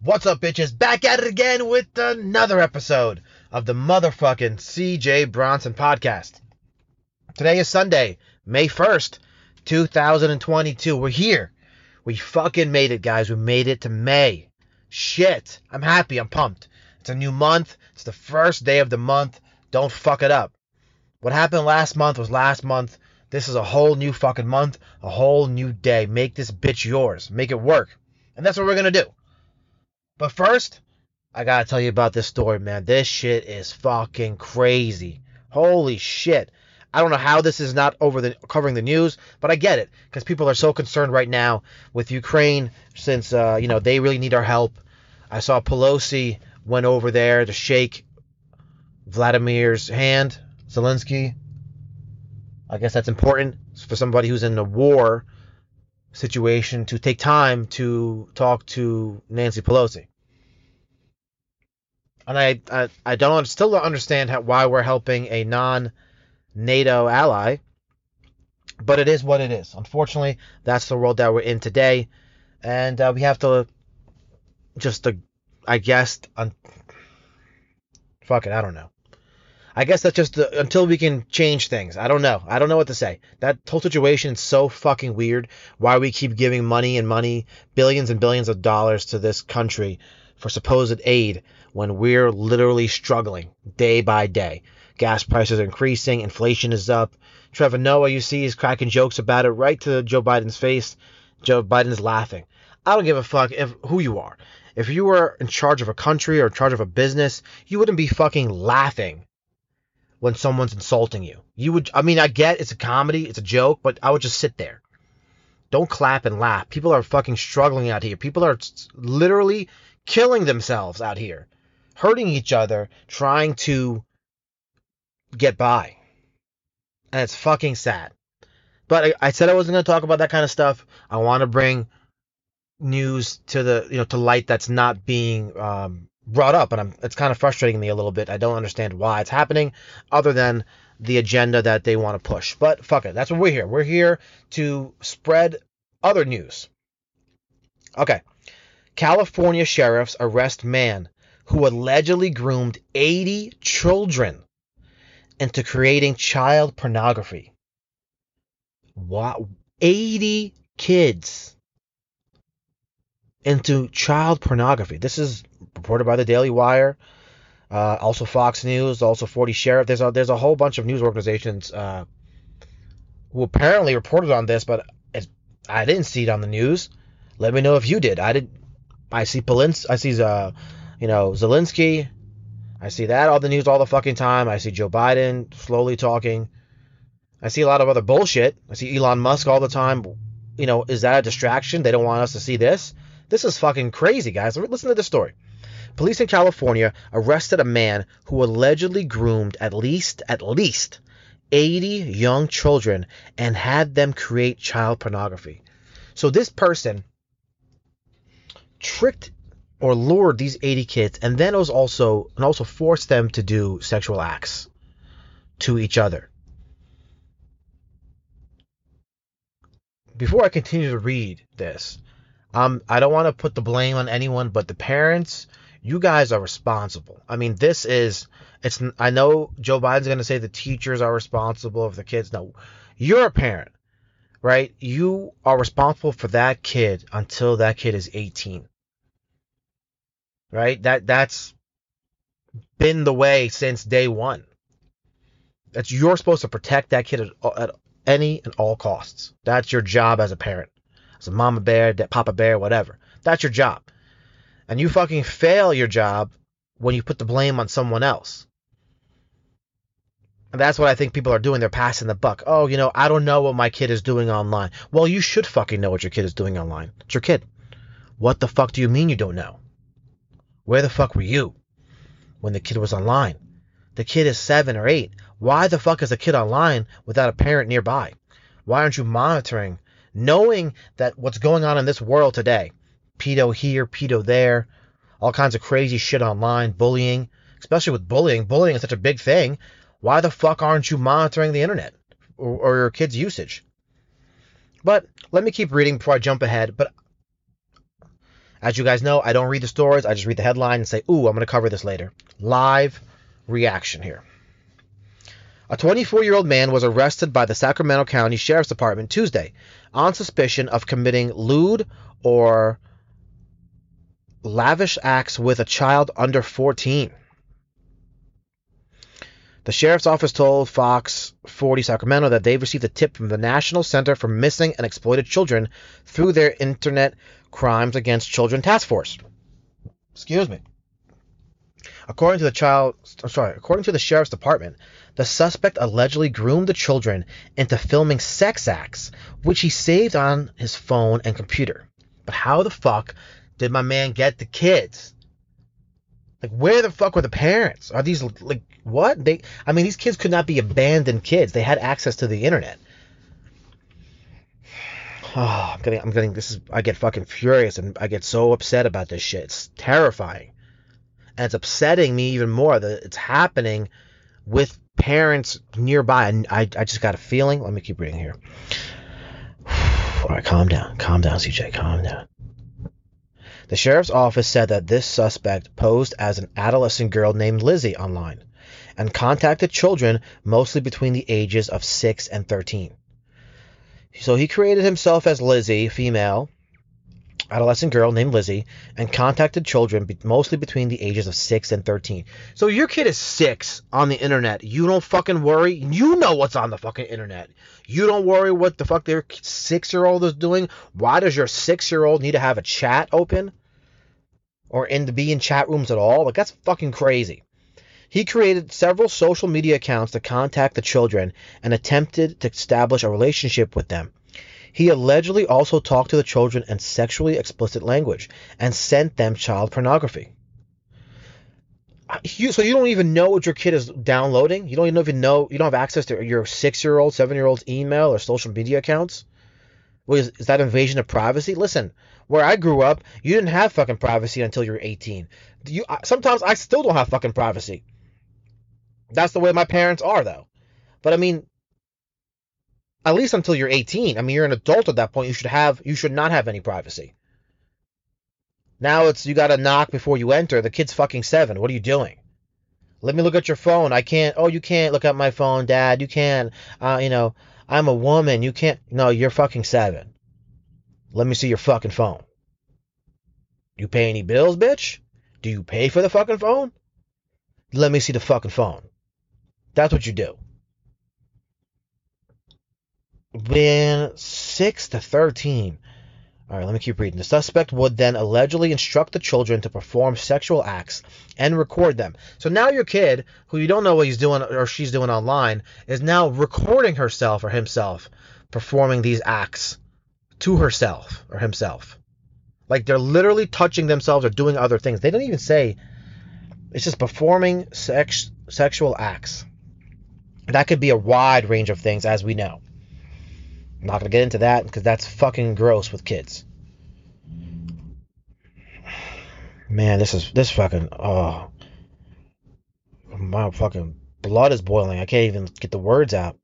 What's up, bitches? Back at it again with another episode of the motherfucking CJ Bronson podcast. Today is Sunday, May 1st, 2022. We're here. We fucking made it, guys. We made it to May. Shit. I'm happy. I'm pumped. It's a new month. It's the first day of the month. Don't fuck it up. What happened last month was last month. This is a whole new fucking month, a whole new day. Make this bitch yours. Make it work. And that's what we're going to do. But first, I gotta tell you about this story, man. This shit is fucking crazy. Holy shit. I don't know how this is not covering the news, but I get it, because people are so concerned right now with Ukraine since, they really need our help. I saw Pelosi went over there to shake Vladimir's hand, Zelensky. I guess that's important for somebody who's in a war situation to take time to talk to Nancy Pelosi. And I still don't understand why we're helping a non-NATO ally, but it is what it is. Unfortunately, that's the world that we're in today, and we have to fuck it, I don't know. I guess that's just until we can change things. I don't know. I don't know what to say. That whole situation is so fucking weird. Why we keep giving money, billions and billions of dollars to this country for supposed aid when we're literally struggling day by day. Gas prices are increasing. Inflation is up. Trevor Noah, you see, is cracking jokes about it right to Joe Biden's face. Joe Biden's laughing. I don't give a fuck who you are. If you were in charge of a country or in charge of a business, you wouldn't be fucking laughing when someone's insulting you. I get it's a comedy, it's a joke, but I would just sit there. Don't clap and laugh. People are fucking struggling out here. People are literally killing themselves out here, hurting each other, trying to get by. And it's fucking sad. But I said I wasn't going to talk about that kind of stuff. I want to bring news to light that's not being brought up, and it's kind of frustrating me a little bit. I don't understand why it's happening, other than the agenda that they want to push. But fuck it, that's what we're here. We're here to spread other news. Okay. California sheriffs arrest man who allegedly groomed 80 children into creating child pornography. Wow, 80 kids into child pornography. This is reported by the Daily Wire, also Fox News, also 40 Sheriff. There's a whole bunch of news organizations who apparently reported on this, but I didn't see it on the news. Let me know if you did. I see Zelensky. I see that on the news all the fucking time. I see Joe Biden slowly talking. I see a lot of other bullshit. I see Elon Musk all the time. Is that a distraction? They don't want us to see this? This is fucking crazy, guys. Listen to this story. Police in California arrested a man who allegedly groomed at least 80 young children and had them create child pornography. So this person tricked or lured these 80 kids and then also forced them to do sexual acts to each other. Before I continue to read this, I don't want to put the blame on anyone, but the parents, you guys are responsible. I mean, I know Joe Biden's going to say the teachers are responsible for the kids. No, you're a parent, right? You are responsible for that kid until that kid is 18, right? That's been the way since day one. You're supposed to protect that kid at any and all costs. That's your job as a parent. As a mama bear, papa bear, whatever. That's your job. And you fucking fail your job when you put the blame on someone else. And that's what I think people are doing. They're passing the buck. Oh, I don't know what my kid is doing online. Well, you should fucking know what your kid is doing online. It's your kid. What the fuck do you mean you don't know? Where the fuck were you when the kid was online? The kid is 7 or 8. Why the fuck is a kid online without a parent nearby? Why aren't you monitoring, knowing that what's going on in this world today? Pedo here, pedo there, all kinds of crazy shit online, bullying, especially with bullying. Bullying is such a big thing. Why the fuck aren't you monitoring the internet or your kids' usage? But let me keep reading before I jump ahead. But As you guys know, I don't read the stories. I just read the headline and say, ooh, I'm going to cover this later. Live reaction here. A 24-year-old man was arrested by the Sacramento County Sheriff's Department Tuesday on suspicion of committing lewd or lavish acts with a child under 14. The sheriff's office told Fox 40 Sacramento that they received a tip from the National Center for Missing and Exploited Children through their Internet Crimes Against Children Task Force. Excuse me. According to the sheriff's department, the suspect allegedly groomed the children into filming sex acts, which he saved on his phone and computer. But how the fuck did my man get the kids? Like, where the fuck were the parents? Are these, like, what? These kids could not be abandoned kids. They had access to the internet. Oh, I get fucking furious and I get so upset about this shit. It's terrifying. And it's upsetting me even more that it's happening with parents nearby. And I just got a feeling. Let me keep reading here. All right, calm down. Calm down, CJ. Calm down. The sheriff's office said that this suspect posed as an adolescent girl named Lizzie online and contacted children mostly between the ages of 6 and 13. So he created himself as Lizzie, female, adolescent girl named Lizzie, and contacted children mostly between the ages of 6 and 13. So your kid is 6 on the internet. You don't fucking worry. You know what's on the fucking internet. You don't worry what the fuck their 6-year-old is doing. Why does your 6-year-old need to have a chat open? Or be in chat rooms at all? Like, that's fucking crazy. He created several social media accounts to contact the children and attempted to establish a relationship with them. He allegedly also talked to the children in sexually explicit language and sent them child pornography. So you don't even know what your kid is downloading? You don't even know, you don't have access to your 6-year-old, 7-year-old's email or social media accounts? Is that invasion of privacy? Listen, where I grew up, you didn't have fucking privacy until you're 18. Sometimes I still don't have fucking privacy. That's the way my parents are, though. But I mean, at least until you're 18. I mean, you're an adult at that point. You should not have any privacy. Now it's, you gotta knock before you enter. The kid's fucking 7. What are you doing? Let me look at your phone. I can't. Oh, you can't look at my phone, Dad. You can. I'm a woman. You can't. No, you're fucking 7. Let me see your fucking phone. You pay any bills, bitch? Do you pay for the fucking phone? Let me see the fucking phone. That's what you do. When 6 to 13. All right, let me keep reading. The suspect would then allegedly instruct the children to perform sexual acts and record them. So now your kid, who you don't know what he's doing or she's doing online, is now recording herself or himself performing these acts to herself or himself. Like, they're literally touching themselves or doing other things. They don't even say. It's just performing sexual acts. That could be a wide range of things, as we know. I'm not going to get into that because that's fucking gross with kids. Man, this fucking, oh. My fucking blood is boiling. I can't even get the words out.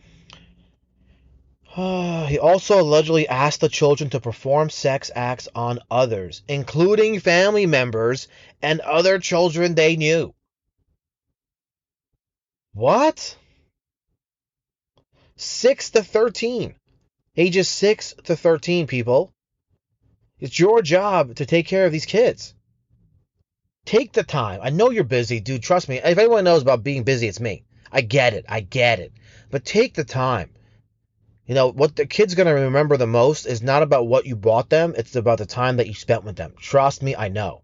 He also allegedly asked the children to perform sex acts on others, including family members and other children they knew. What? 6 to 13. Ages 6 to 13, people. It's your job to take care of these kids. Take the time. I know you're busy, dude. Trust me. If anyone knows about being busy, it's me. I get it. But take the time. You know, what the kid's going to remember the most is not about what you bought them. It's about the time that you spent with them. Trust me, I know.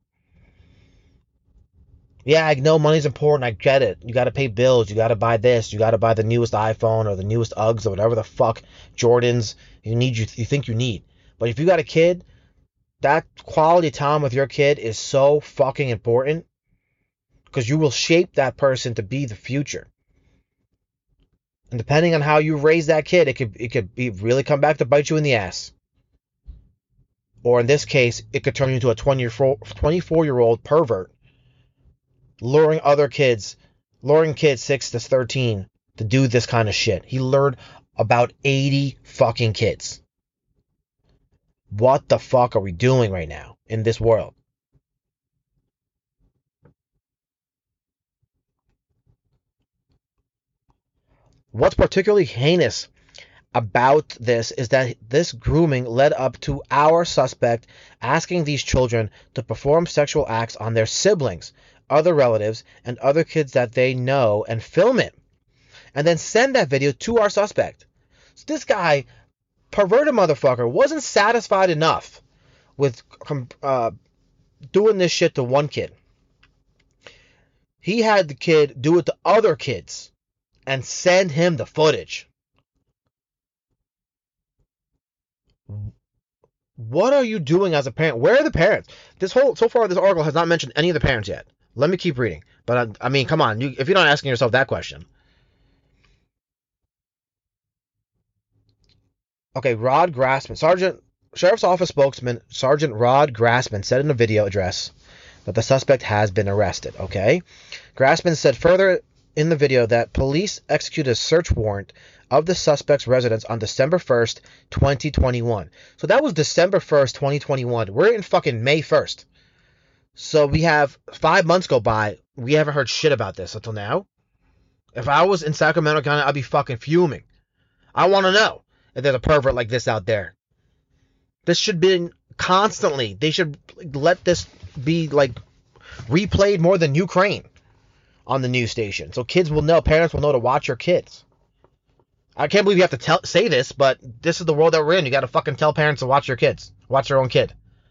Yeah, I know money's important. I get it. You got to pay bills. You got to buy this. You got to buy the newest iPhone or the newest Uggs or whatever the fuck Jordans you think you need. But if you got a kid, that quality time with your kid is so fucking important because you will shape that person to be the future. And depending on how you raise that kid, it could really come back to bite you in the ass. Or in this case, it could turn you into a 24-year-old pervert, luring kids 6 to 13 to do this kind of shit. He lured about 80 fucking kids. What the fuck are we doing right now? in this world. What's particularly heinous about this is that this grooming led up to our suspect asking these children to perform sexual acts on their siblings, other relatives, and other kids that they know and film it, and then send that video to our suspect. So this guy, perverted motherfucker, wasn't satisfied enough with doing this shit to one kid. He had the kid do it to other kids and send him the footage. What are you doing as a parent? Where are the parents? So far, this article has not mentioned any of the parents yet. Let me keep reading. But I mean, come on, if you're not asking yourself that question. Okay, Rod Grassman, Sheriff's Office spokesman Sergeant Rod Grassman said in a video address that the suspect has been arrested. Okay, Grassman said further in the video that police executed a search warrant of the suspect's residence on December 1st, 2021. So that was December 1st, 2021. We're in fucking May 1st. So we have 5 months go by. We haven't heard shit about this until now. If I was in Sacramento County, I'd be fucking fuming. I want to know if there's a pervert like this out there. This should be constantly. They should let this be like replayed more than Ukraine on the news station, so kids will know, parents will know to watch your kids. I can't believe you have to say this, but this is the world that we're in. You got to fucking tell parents to watch your kids, watch their own kid.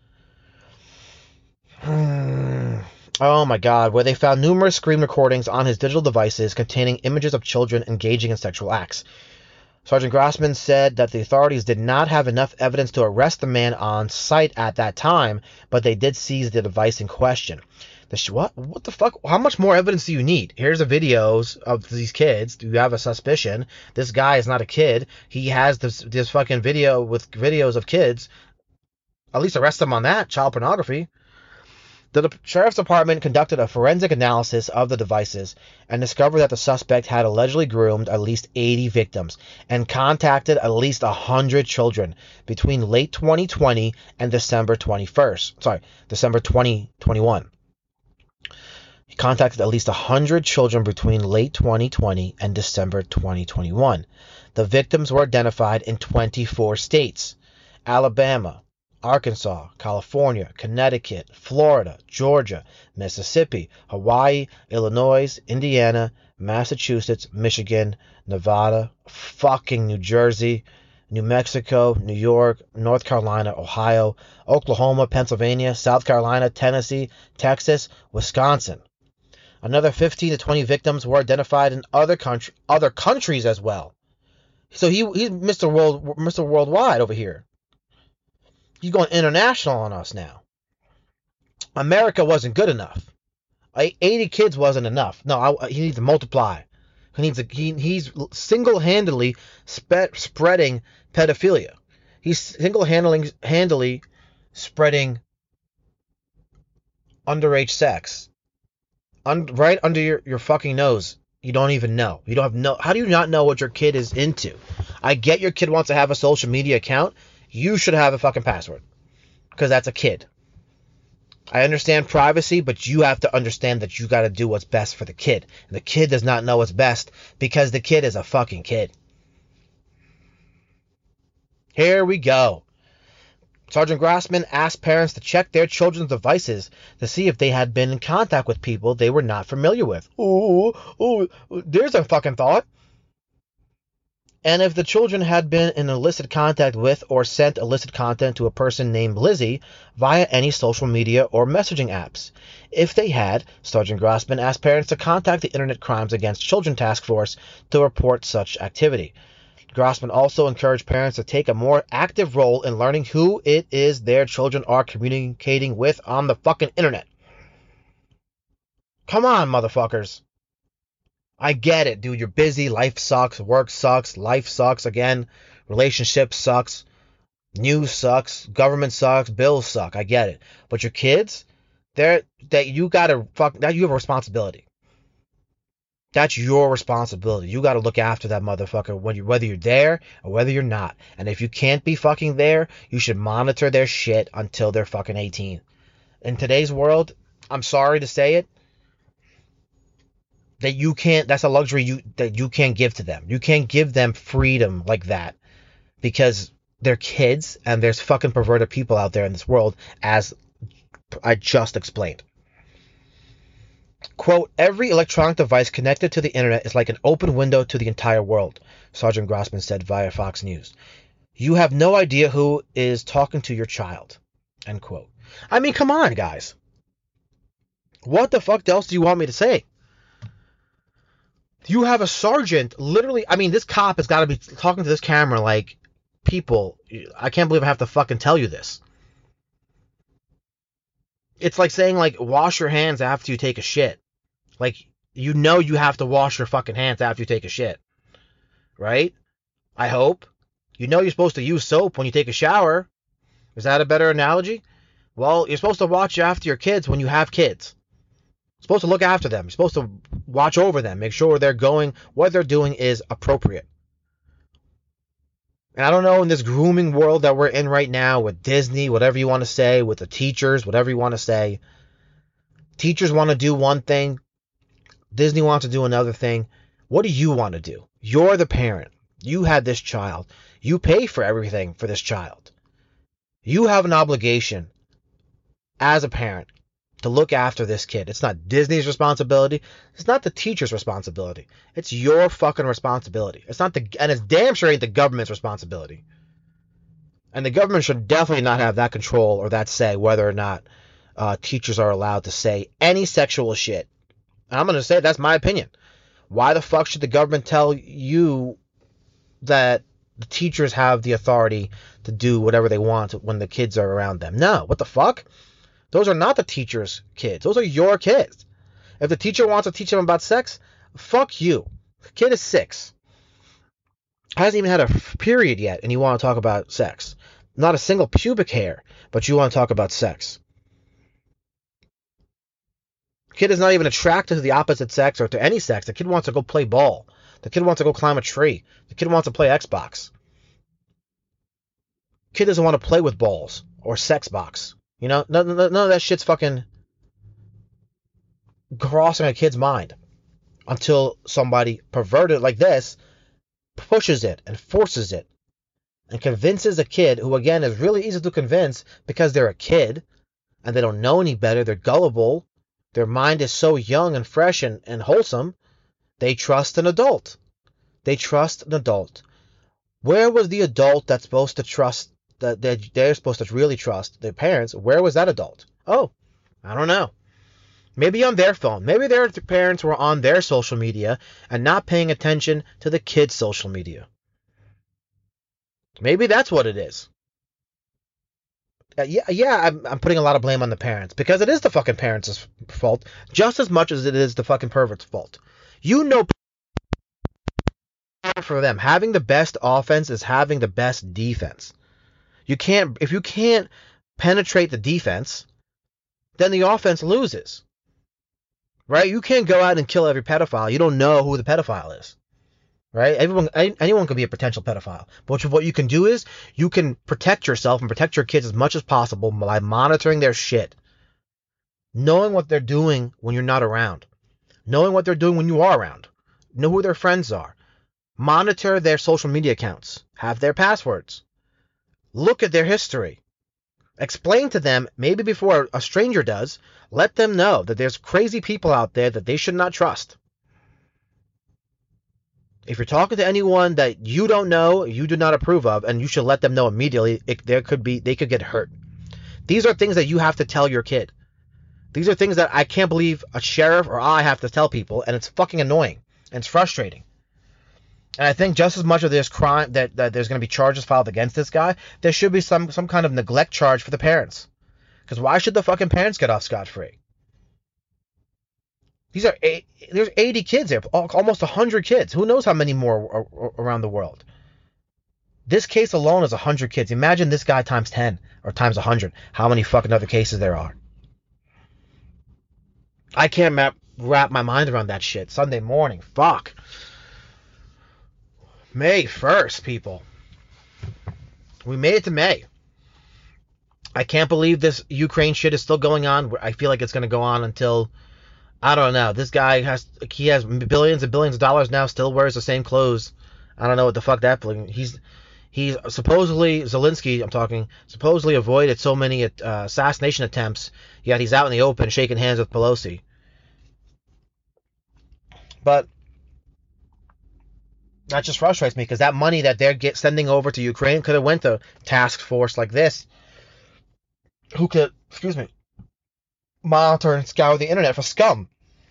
Oh my God, where they found numerous screen recordings on his digital devices containing images of children engaging in sexual acts. Sergeant Grassman said that the authorities did not have enough evidence to arrest the man on site at that time, but they did seize the device in question. What the fuck? How much more evidence do you need? Here's the videos of these kids. Do you have a suspicion? This guy is not a kid. He has this fucking video with videos of kids. At least arrest him on that. Child pornography. The Sheriff's Department conducted a forensic analysis of the devices and discovered that the suspect had allegedly groomed at least 80 victims and contacted at least 100 children between late 2020 and December 2021. He contacted at least 100 children between late 2020 and December 2021. The victims were identified in 24 states: Alabama, Arkansas, California, Connecticut, Florida, Georgia, Mississippi, Hawaii, Illinois, Indiana, Massachusetts, Michigan, Nevada, fucking New Jersey, New Mexico, New York, North Carolina, Ohio, Oklahoma, Pennsylvania, South Carolina, Tennessee, Texas, Wisconsin. Another 15 to 20 victims were identified in other countries as well. So he's Mr. Worldwide over here. He's going international on us now. America wasn't good enough. 80 kids wasn't enough. No, he needs to multiply. He's single-handedly spreading pedophilia. He's single-handedly spreading underage sex. Right under your fucking nose. You don't even know. You don't have no. How do you not know what your kid is into? I get your kid wants to have a social media account. You should have a fucking password, because that's a kid. I understand privacy, but you have to understand that you got to do what's best for the kid. And the kid does not know what's best because the kid is a fucking kid. Here we go. Sergeant Grassman asked parents to check their children's devices to see if they had been in contact with people they were not familiar with. Ooh, there's a fucking thought. And if the children had been in illicit contact with or sent illicit content to a person named Lizzie via any social media or messaging apps. If they had, Sergeant Grassman asked parents to contact the Internet Crimes Against Children Task Force to report such activity. Grassman also encouraged parents to take a more active role in learning who it is their children are communicating with on the fucking internet. Come on, motherfuckers. I get it, dude. You're busy. Life sucks. Work sucks. Life sucks again. Relationship sucks. News sucks. Government sucks. Bills suck. I get it. But your kids, you have a responsibility. That's your responsibility. You got to look after that motherfucker whether you're there or whether you're not. And if you can't be fucking there, you should monitor their shit until they're fucking 18. In today's world, I'm sorry to say it, that you can't, that's a luxury that you can't give to them. You can't give them freedom like that because they're kids and there's fucking perverted people out there in this world, as I just explained. Quote, every electronic device connected to the internet is like an open window to the entire world, Sergeant Grossman said via Fox News. You have no idea who is talking to your child, end quote. I mean, come on, guys. What the fuck else do you want me to say? You have a sergeant, literally, I mean, this cop has got to be talking to this camera like, people, I can't believe I have to fucking tell you this. It's like saying, like, wash your hands after you take a shit. Like, you know you have to wash your fucking hands after you take a shit. Right? I hope. You know you're supposed to use soap when you take a shower. Is that a better analogy? Well, you're supposed to watch after your kids when you have kids. You're supposed to look after them. You're supposed to watch over them. Make sure what they're doing is appropriate. And I don't know, in this grooming world that we're in right now with Disney, whatever you want to say, with the teachers, whatever you want to say. Teachers want to do one thing. Disney wants to do another thing. What do you want to do? You're the parent. You had this child. You pay for everything for this child. You have an obligation as a parent to look after this kid. It's not Disney's responsibility. It's not the teacher's responsibility. It's your fucking responsibility. And it's damn sure ain't the government's responsibility. And the government should definitely not have that control or that say whether or not teachers are allowed to say any sexual shit. And I'm going to say that's my opinion. Why the fuck should the government tell you that the teachers have the authority to do whatever they want when the kids are around them? No, what the fuck? Those are not the teacher's kids. Those are your kids. If the teacher wants to teach them about sex, fuck you. The kid is 6. Hasn't even had a period yet, and you want to talk about sex. Not a single pubic hair, but you want to talk about sex. The kid is not even attracted to the opposite sex or to any sex. The kid wants to go play ball. The kid wants to go climb a tree. The kid wants to play Xbox. The kid doesn't want to play with balls or sex box. You know, none of that shit's fucking crossing a kid's mind until somebody perverted like this pushes it and forces it and convinces a kid who, again, is really easy to convince because they're a kid and they don't know any better. They're gullible. Their mind is so young and fresh and wholesome. They trust an adult. They trust an adult. Where was the adult that's supposed to trust, that they're supposed to really trust their parents? Where was that adult? Oh, I don't know. Maybe on their phone. Maybe their parents were on their social media and not paying attention to the kids' social media. Maybe that's what it is. I'm putting a lot of blame on the parents because it is the fucking parents' fault just as much as it is the fucking pervert's fault. You know, for them, having the best offense is having the best defense. If you can't penetrate the defense, then the offense loses. Right? You can't go out and kill every pedophile. You don't know who the pedophile is. Right? Anyone can be a potential pedophile. But what you can do is you can protect yourself and protect your kids as much as possible by monitoring their shit. Knowing what they're doing when you're not around. Knowing what they're doing when you are around. Know who their friends are. Monitor their social media accounts. Have their passwords. Look at their history. Explain to them, maybe before a stranger does, let them know that there's crazy people out there that they should not trust. If you're talking to anyone that you don't know, you do not approve of, and you should let them know immediately, they could get hurt. These are things that you have to tell your kid. These are things that I can't believe a sheriff or I have to tell people, and it's fucking annoying, and it's frustrating. And I think just as much of this crime that there's going to be charges filed against this guy, there should be some kind of neglect charge for the parents. Because why should the fucking parents get off scot-free? There's 80 kids there, almost 100 kids. Who knows how many more are around the world? This case alone is 100 kids. Imagine this guy times 10 or times 100. How many fucking other cases there are? I can't wrap my mind around that shit. Sunday morning. Fuck. May 1st, people. We made it to May. I can't believe this Ukraine shit is still going on. I feel like it's going to go on until, I don't know. This guy has billions and billions of dollars now, still wears the same clothes. I don't know what the fuck that. He's supposedly, Zelensky, I'm talking, supposedly avoided so many assassination attempts, yet he's out in the open shaking hands with Pelosi. But that just frustrates me, because that money that they're sending over to Ukraine could have went to task force like this, who could, monitor and scour the internet for scum,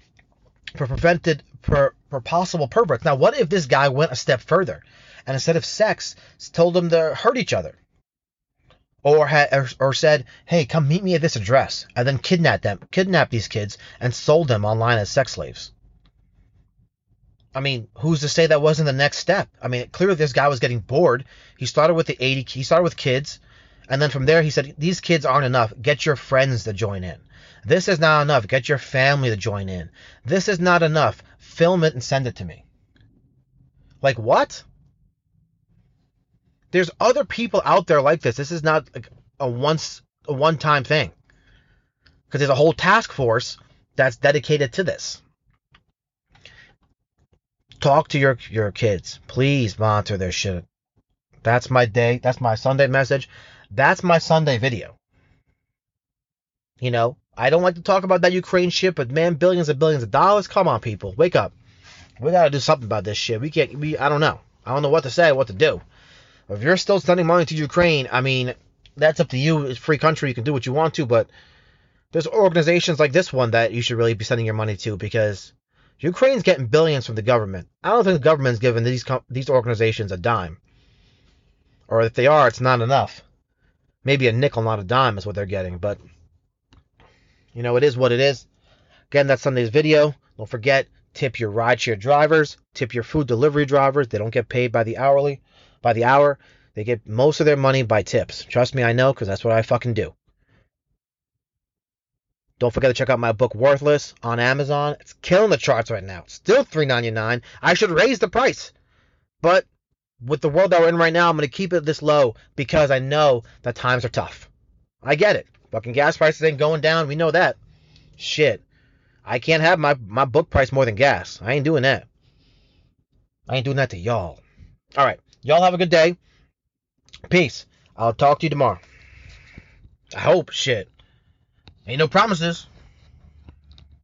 for possible perverts. Now, what if this guy went a step further, and instead of sex, told them to hurt each other, or said, "Hey, come meet me at this address," and then kidnapped these kids and sold them online as sex slaves? I mean, who's to say that wasn't the next step? I mean, clearly this guy was getting bored. He started with he started with kids, and then from there he said, "These kids aren't enough. Get your friends to join in. This is not enough. Get your family to join in. This is not enough. Film it and send it to me." Like, what? There's other people out there like this. This is not like a one-time thing, because there's a whole task force that's dedicated to this. Talk to your kids. Please monitor their shit. That's my day. That's my Sunday message. That's my Sunday video. You know, I don't like to talk about that Ukraine shit, but man, billions and billions of dollars. Come on, people, wake up. We gotta do something about this shit. I don't know. I don't know what to say, what to do. If you're still sending money to Ukraine, I mean, that's up to you. It's a free country. You can do what you want to, but there's organizations like this one that you should really be sending your money to, because Ukraine's getting billions from the government. I don't think the government's giving these organizations a dime. Or if they are, it's not enough. Maybe a nickel, not a dime is what they're getting. But, you know, it is what it is. Again, that's Sunday's video. Don't forget, tip your rideshare drivers. Tip your food delivery drivers. They don't get paid by the hour. They get most of their money by tips. Trust me, I know, because that's what I fucking do. Don't forget to check out my book, Worthless, on Amazon. It's killing the charts right now. It's still $3.99. I should raise the price. But with the world that we're in right now, I'm going to keep it this low, because I know that times are tough. I get it. Fucking gas prices ain't going down. We know that. Shit. I can't have my book price more than gas. I ain't doing that. I ain't doing that to y'all. All right. Y'all have a good day. Peace. I'll talk to you tomorrow. I hope. Shit. Ain't no promises.